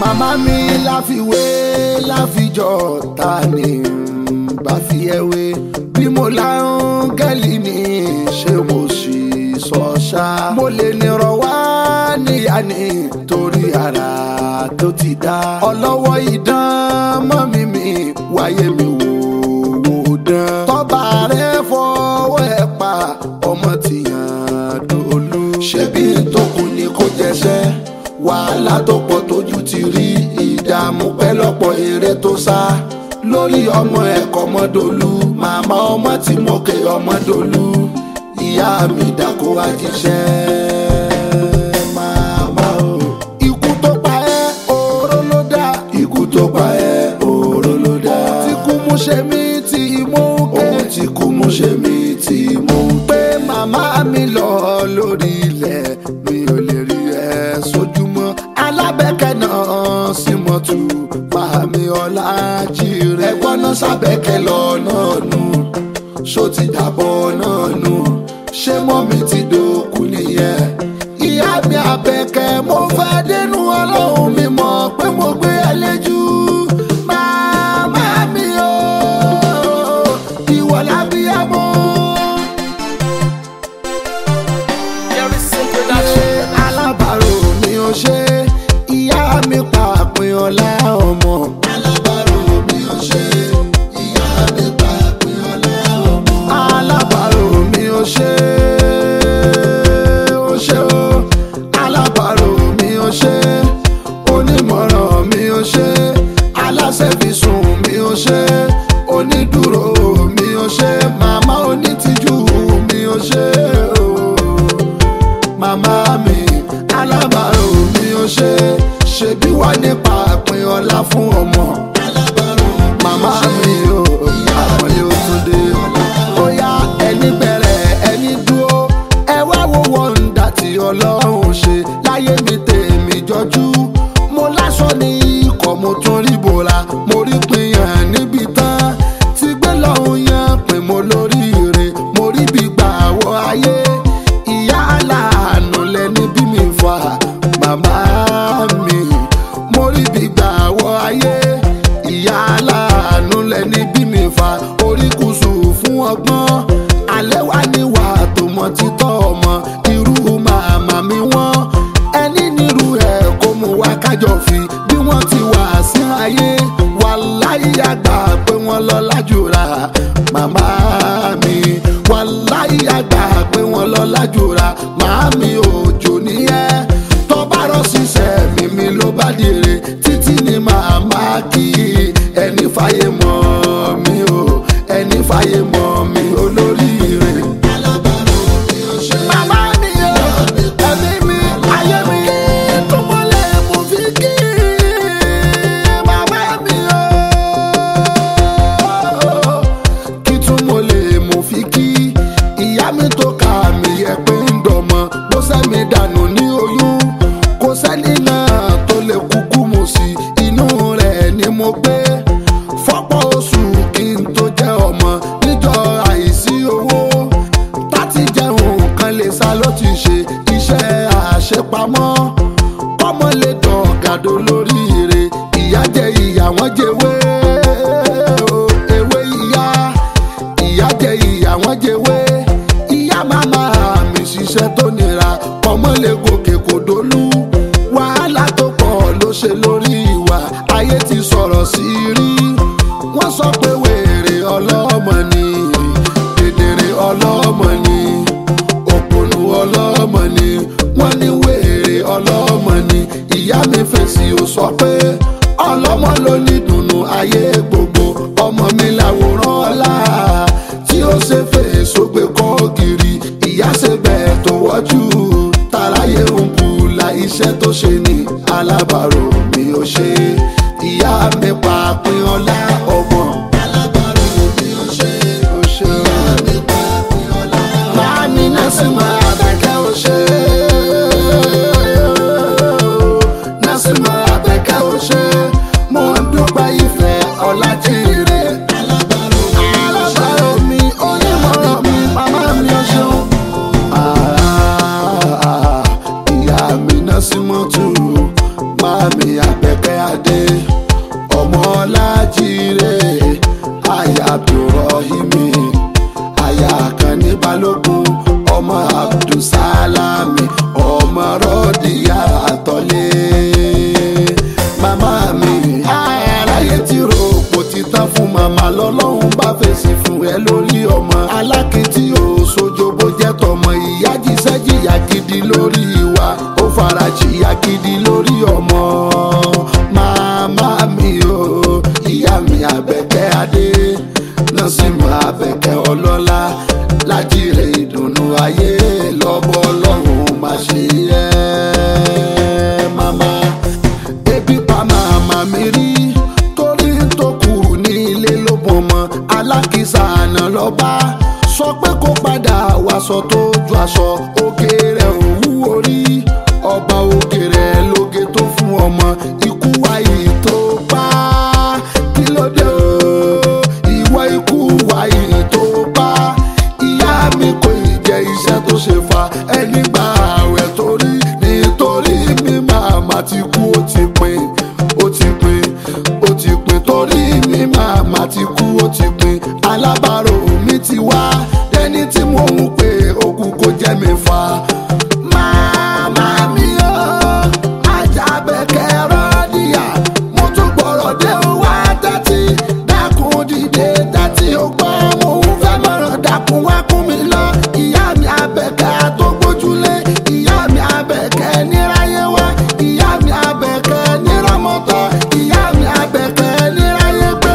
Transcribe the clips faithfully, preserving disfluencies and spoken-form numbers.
màmá mi láfiwé láfijọ́ ta ni bá fi ẹwé bí mo láńgẹ́lì ní ṣé mo sì sọ ṣá. mo lè nírọ̀ wá níyà ní torí ara tó ti dá. ọlọ́wọ́ idán mọ́ mi mi wáyé mi wò wò dán. tọ́ba rẹ̀ fọwọ́ ẹ̀ pa ọmọ tìyàn dolú. ṣebí tó kù ni kò jẹ́sẹ́ wàhálà tó pọ̀ tójú ti rí ìdààmú pẹ́lọ́pọ̀ èrè tó sá lórí ọmọ ẹ̀kọ́ ọmọdolú. màmá ọmọ tí mo ké ọmọdolú ìyá mi dàkó wá jíṣẹ́. màmá o ikú tó pa ẹ́ oró ló dá. ikú tó pa ẹ́ oró ló dá. ohun tí kú mú ṣe mí tí mo ń ké. ohun tí kú mú ṣe mí tí mo ń pé màmá mi lọ lórí ilẹ̀ mi ò lè rí ẹ sójúmọ́. alábẹ́kẹ́ náà sì mọ̀ tù fàmì ọ̀la jíire. ẹ̀gbọ́n náà sábẹ́kẹ́ lọ náà nù ṣó ti dàbọ̀ náà nù ṣé mọ́ mi ti dòkú nìyẹn. ìyá mi Àbẹ̀kẹ́ mo fẹ́ dénú ọlọ́run mi mọ̀ pé mo gbé ẹlẹ́jú. màmá mi o ìwọ lábíyamọ. alábàárò mi ò ṣe ìyá mi pàpín ọlá ọmọ. alábàárò mi ò ṣe ìyá mi pàpín ọlá ọmọ. alábàárò mi ò ṣe ó ṣe ó. alábàárò mi ò ṣe onímọ̀ràn mi ò ṣe aláṣẹ́fisùn mi ò ṣe onídùúró mi ò ṣe màmá onítìjú mi ò ṣe ó. màmá mi alábàárò mi ò ṣe ṣebí wà nípa àpín ọlá fún ọmọ. màmá mi ò àpọ̀lé ó tún dé. ó yá ẹni bẹ̀rẹ̀ ẹni dúró ẹ wá wo wọ́ndà tí ọlọ́run ṣe láyé mi tèmi jọjú. mo láṣọ ní ikọ̀ mo tún rí bòrà mo rí pinyàn níbi tán tí gbé lọ́hùn yẹn pín mo lórí ire mo rí bí gbà wọ ayé. ìyá aláàánú lẹni bí mi fà màmá mi mo rí bí gbà wọ ayé. ìyá aláàánú lẹni bí mi fà oríkùsù fún ọgbọ́n alẹ́ wá níwà tó mọ títọ́ ọmọ irú màmá mi wọ́n ẹni nírú ẹ̀ kó mú wá kájọ fi bí wọ́n ti wà sí ayé wàláyé àgbà pé wọ́n lọ lájúra. màmá mi wàláyé àgbà pé wọ́n lọ lájúra. màámi òjò nìyẹn tó bá rọ ṣiṣẹ́ mímí ló bá dèrè títí ni màmá kí ẹni fàyè mọ́ mi o ẹni fàyè mọ́ mi olóríire. alábàárò mi ò ṣe. màmá mi o ẹ̀mí mi ayé mi tó mọ́lẹ̀ mo fi kí màmá mi o. kí tún mo lè mo fi kí ìyá mi tó kà mí yẹ pé ń dọ̀mọ́ bó sẹ́mi dànù ní oyún kò sẹ́ni náà tó lè kúkú mo sí inú rẹ̀ ni mo gbé fọ́pọ̀ oṣù kí n tó jẹ́ ọmọ níjọ́ àìsí owó tátí jẹun kan lè sá ló ti ṣe iṣẹ́ àṣepamọ́ kọ́mọ lè dọ̀gàdó lóríire. ìyá jẹ ìyá wọn jẹwé ewé ìyá ìyá jẹ ìyá wọn jẹwé. ìyá màmá mi ṣiṣẹ́ tó nira ọmọ lè gòkè kò dolú wàhálà tó pọ̀ ló ṣe lórí ìwà ayé ti sọ̀rọ̀ sí rí. wọ́n sọ pé wèrè ọlọ́mọ ni dèdèrè ọlọ́mọ ni òpònú ọlọ́mọ ni wọ́n ní wèrè ọlọ́mọ ni. ìyá mi fèsì ò sọ pé ọlọ́mọ ló ní dùnnú ayé gbogbo ọmọ mi làwòrán ọlá tí ó ṣe fèsò gbé kọ́ gírí. ìyá ṣe bẹ́ẹ̀ tó wọ́jú tàráyé ń bu la iṣẹ́ tó ṣe ní alábàárò mi ò ṣe. ìyá mi pàpín ọlá ọmọ. alábàárò mi ò ṣe ò ṣe. ìyá mi pàpín ọlá ọmọ. máa ní Násímà Àbẹ̀kẹ́ ò ṣe. Násímà Àbẹ̀kẹ́ ò ṣe. mo ń dúpẹ́ ìfẹ́ ọlájírè. alábàárò alábàárò mi onímọ̀ràn mi màmá mi ò ṣeun. ìyá mi Násímọ́tù máa mi Àbẹ̀kẹ́ mi aya Àkànní Balógun ọmọ Abdulsalami ọmọ Rọ́díyà Àtọ́lé màmá mi aráyé tí ro kò ti tán fún màmá lọ́lọ́run bá fèsì fún ẹ lórí ọmọ alákìtì òṣojo bó jẹ́ tọmọ ìyá jíṣẹ́ jìyà gidi lórí wa ó fara jìyà gidi lórí ọmọ màmá mi o ìyá mi Àbẹ̀kẹ́ Adé Násímù Àbẹ̀kẹ́ ọlọ́lá lájírè ìdùnnú ayé lọ́bọ̀ ọlọ́run má ṣe yẹ màmá ebi pa màmá mi rí torí tó kù ní ilé ló bọ̀ mọ́ alákìsà àná lọ́ba sọ pé kó padà wàṣọ tó ju aṣọ òkè rẹ̀ òwú orí ọba òkè rẹ̀ lóge tó fún ọmọ ikú wáyé tó pa kí ló dé o ìwọ ikú wáyé tó pa ìyá mi kò ì jẹ iṣẹ́ tó ṣe fa ẹni gba àwẹ̀ torí nítorí mi màmá ti kú ó ti pin ó ti pin ó ti pin torí mi màmá ti kú ó ti pin alábàárò mi ti wá ẹni tí mò ń pè òkú kò jẹ́ mi fa. Màmá mi o ajá Àbẹ̀kẹ́ Rọ́díyà mo tún gbọ́rọ̀ dé o wá tẹ́tí dákun dìde tẹ́tí ó gbọ́ mo ń fẹ́ mọ̀ràn dákun wá kún mi lọ ìyá mi Àbẹ̀kẹ́ tó gbójúlé ìyá mi Àbẹ̀kẹ́ níráyé wá ìyá mi Àbẹ̀kẹ́ nírọ́mọ́tọ́ ìyá mi Àbẹ̀kẹ́ níráyé gbé.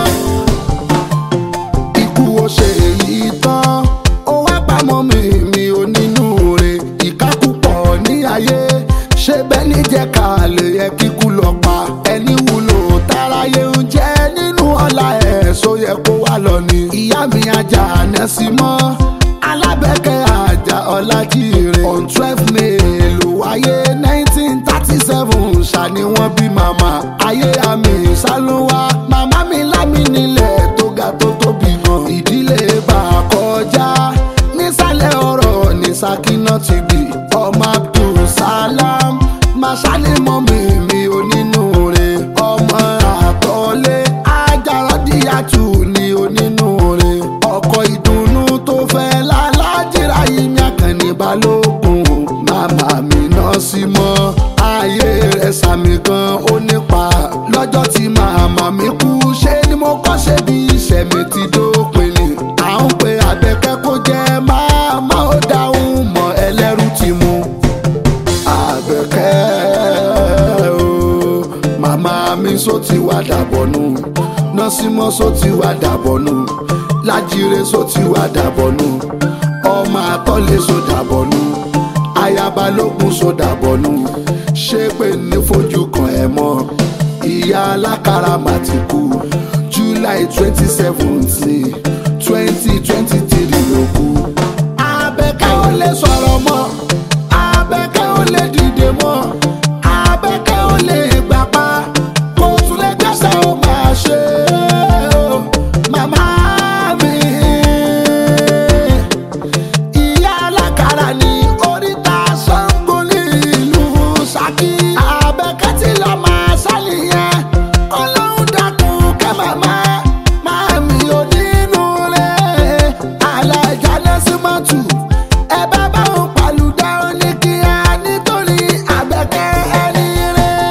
Ikú ó ṣe èyí tán ó wá pamọ́ mi mi ò nínú rẹ̀ ìka púpọ̀ ní ayé ṣé bẹ́ẹ̀ ní jẹ́ ká lè yẹ kíkú lọ pa ẹni wúlò táráyé ń jẹ́ nínú ọlá ẹ̀ só yẹ kó wá lọ ni ìyá mi ajá Násímù Alábẹ̀kẹ́ ajá Ọlájírè on twelve May ló wáyé nineteen thirty seven ṣàní wọ́n bí màmá ayé àmì ìsálúwá màmá mi lámì nílẹ̀ tó ga tó tóbi gan ìdílé bá kọjá nísàlẹ̀ ọ̀rọ̀ ní Sakina ti bí ọmọ Abdulsalam masale mọ́mí mi onínúure ọmọ Àtọ́lé ajá Rọ́díyàtù ní onínúure ọkọ ìdùnnú tó fẹ́ lálájìrá yìí mi Àkànní Balógun màmá mi Násímù ayé rẹ̀ sàmì gan ó nípa lọ́jọ́ tí màmá mi kú ṣé ni mo kọ́ ṣe bí iṣẹ́ mi ti dópin ni à ń pe Àbẹ̀kẹ́ kó jẹ́ màmá ó dáhùn mọ́ ẹlẹ́rú ti mú Àbẹ̀kẹ́ o màmá mi só ti wá dàbọ̀nù Násímù só ti wá dàbọ̀nù Lájírè só ti wá dàbọ̀nù ọmọ Àtọ́lé só dàbọ̀nù aya Balógun só dàbọ̀nù ṣé pé ní fojú kan ẹ̀ mọ́ ìyá alákàrà mà ti kú July twenty seventeen twenty twenty three ló kú. Àbẹ̀kẹ́ ò lè sọ̀rọ̀ mọ́ Àbẹ̀kẹ́ ò lè dìde mọ́ Àbẹ̀kẹ́ ò lè gbapá kó tún lè gbẹ́sẹ̀ ó máa ṣe o màmá mi ìyá alákàrà ní oríta Ṣàngó ní ìlú Ṣakí Àbẹ̀kẹ́ tí lọ máa ṣálì yẹn Ọlọ́run dákun kẹ́ màmá màmí onínúure alájà Násímù ẹ bá bá wọn pàlùdà oníkíá nítorí Àbẹ̀kẹ́ ẹni rẹ̀.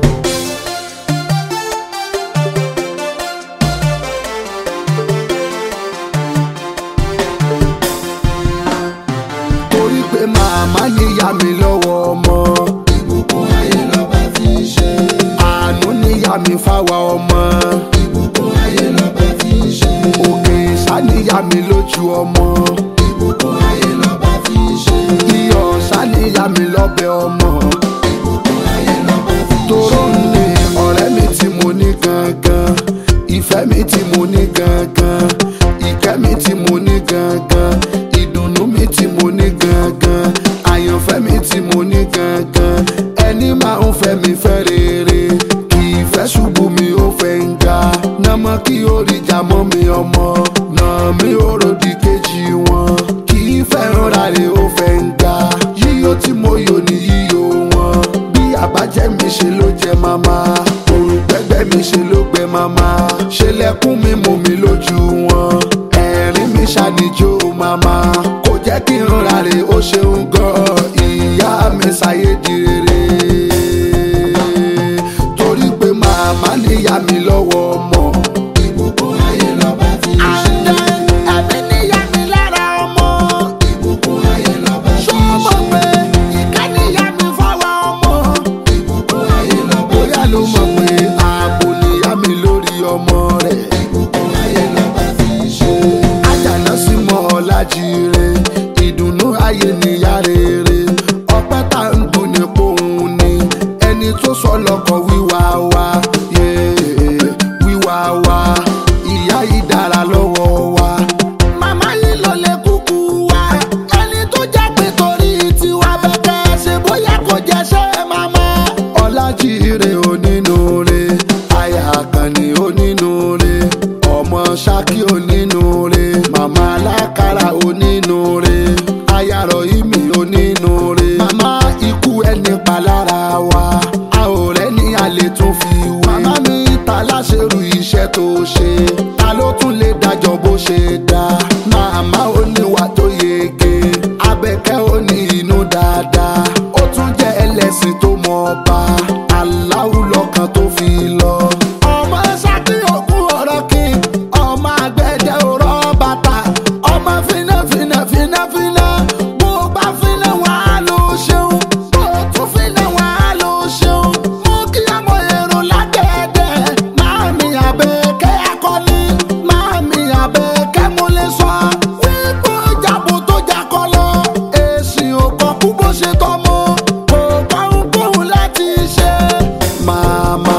Torí pé màmá níyà mi lọ́wọ́ ọmọ ìbùkún ayé lọ́ba fi ṣe àánú níyà mi fáwa ọmọ ìbùkún ayé lọ́ba fi ṣe òkè ṣàníyà mi lójú ọmọ ìbùkún ayé lọ́ba fi ṣe iyọ̀ ṣàníyà mi lọ́bẹ̀ ọmọ ìbùkún ayé lọ́ba fi ṣe toró ní ọ̀rẹ́ mi tí mo ní gangan ìfẹ́ mi tí mo ní gangan ìkẹ́ mi tí mo ní gangan ìdùnnú mi tí mo ní gangan àyànfẹ́ mi tí mo ní gangan ẹni máa ń fẹ́ mi fẹ́ rere kì í fẹ́ ṣubú mi ó fẹ́ ń ga nàmọ́ kí oríjà mọ́ mi ọmọ náà mi ò ròdì kejì wọn kì í fẹ́ràn rárẹ̀ ó fẹ́ ń ga yíyó tí mo yò ní yíyó wọn bí àbájẹ́ mi ṣe ló jẹ màmá òrùpẹ́gbẹ́ mi ṣe ló gbẹ màmá ṣe lẹ́kún mi mú mi lójú wọn kí n rárẹ ó ṣeun gan ìyá mi ṣayé di rere torí pé màmá níyà mi lọ́wọ́ ọmọ. Ìbùkún ayé lọ́ba fi ṣe. Ẹ̀mí níyà mi lára ọmọ. Ìbùkún ayé lọ́ba fi ṣe. Ṣọ́mọ̀ pé ìkẹ́ níyà mi fáwọn ọmọ. Ìbùkún ayé lọ́ba fi ṣe. Bóyá ló mọ̀ pé ààbò níyà mi lórí ọmọ rẹ̀. Ìbùkún ayé lọ́ba fi ṣe. Àjànà sí mọ́ ọ̀làjìire ìdùnnú ayé níyà rere ọpẹ́ tá ń dùn ní pòun ni ẹni tó sọ lọ́kọ̀ wíwá wa wíwá wa ìyá yìí dára lọ́wọ́ wa. Màmá yìí ló lè kúkú wa ẹni tó jẹ́ pé torí tiwa bẹ́ẹ̀ ṣe bóyá kò jẹ́ ṣe màmá. Ọlájírè onínúure aya Àkànní onínúure ọmọ Ṣákì onínúure màmá alákàrà onínúure ayàrọ̀ ìmì onínúure. Màmá ikú ẹni pa lára wa a ò rẹ́ ní alẹ́ tún fi wé. Màmá mi ta láṣẹrù iṣẹ́ tó ṣe ta ló tún lè dájọ́ bó ṣe dá. Màmá oníwà tó yege Abẹ́kẹ́ oní inú dáadáa ó tún jẹ́ ẹlẹ́sìn tó mọ̀ ọba Allahu lọ́kàn tó fi lọ. Ọmọ Ṣákì ògún ọ̀rọ̀ kí ọmọ àgbẹ̀dẹ òrọ̀ bàtà ọmọ fínà fínà fínà fínà bó bá fínà wà á ló ṣeun bó tún fínà wà á ló ṣeun mú kí ọmọ èrò lágẹ̀ẹ́dẹ̀ Màámi Àbẹ̀kẹ́ akọni Màámi Àbẹ̀kẹ́ mo lè sọ wípé ìjàbọ̀ tó jà kọ́ lọ èsì òkò kú bó ṣe tọmọ kò kọ́hún kóhun láti ṣe. Màmá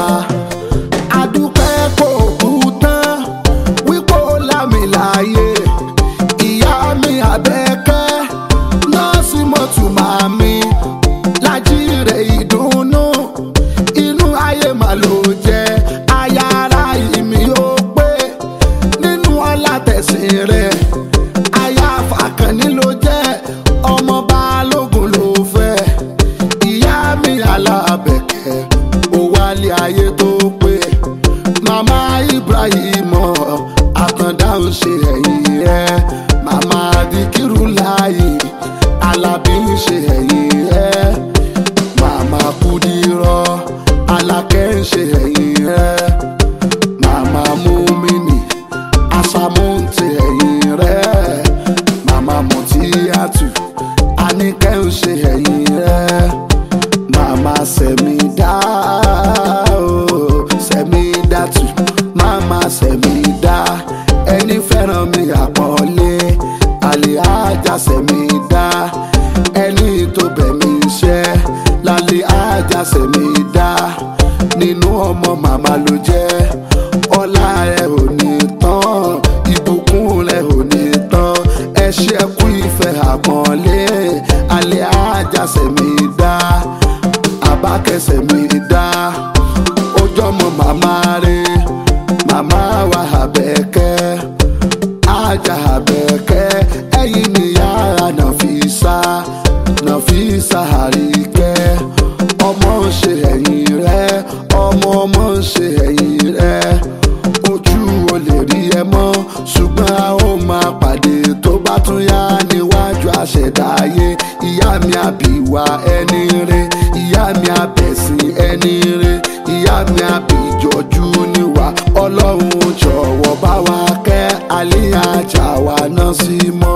adúpẹ́ kò kú tán wípé ó lámì láàyè ìyá mi Àbẹ̀kẹ́ nọ́ọ̀sì mọ́tò màmí Lájírè ìdùnnú inú ayé mà ló jẹ́ aya ara ìmí ó pé nínú ọlá tẹ̀sìn rẹ̀ aya Àkànní ló jẹ́ ọmọ Balógun ló fẹ́ ìyá mi Alábẹ̀kẹ́ ó wálé ayé tó pé màmá Ibrahim Àtàndá ń ṣe ẹ̀yìn rẹ̀ màmá Díkírù láàyè Alábí ń ṣe ẹ̀yìn rẹ̀ màmá Kúdírọ̀ Alákẹ́ ń ṣe ẹ̀yìn rẹ̀ màmá Múmínì Àṣàmú ń ṣe ẹ̀yìn rẹ̀ màmá Mùtíátù Àníkẹ́ ń ṣe ẹ̀yìn rẹ̀ màmá Sẹ̀mídà ooo Sẹ̀mídàtù màmá Sẹ̀mídà ẹni fẹ́ràn mi àpọ́nlé Àlíhájà Sẹ̀mídà ẹni tó bẹ̀ mí iṣẹ́ l'Àlíhájà Sẹ̀mídà nínú ọmọ màmá ló jẹ́ ọlá rẹ̀ ò ní tán ìbùkún rẹ̀ ò ní tán ẹ ṣé kú ìfẹ́ àpọ́nlé Àlíhájà Sẹ̀mídà Àbákẹ́ Sẹ̀mídà ó jọmọ màmá rẹ̀ màmá wa Àbẹ̀kẹ́ Àjà Àbẹ̀kẹ́ ẹ̀yin níyà Nàfísà Nàfísà Àríkẹ́ ọmọ ń ṣe ẹ̀yìn rẹ̀ ọmọ ọmọ ń ṣe ẹ̀yìn rẹ̀ ojú ò lè rí ẹ mọ́ ṣùgbọ́n a ó máa pàdé tó bá tún yá níwájú àṣẹ̀dá ayé. Ìyá mi àbíwá ẹni rẹ̀ ìyá mi àbẹ̀sìn ẹni rẹ̀ ìyá mi àbíjọ́jú níwà Ọlọ́run jọ̀wọ́ bá wa kẹ́ Àlíhájà wa náà sí mọ́.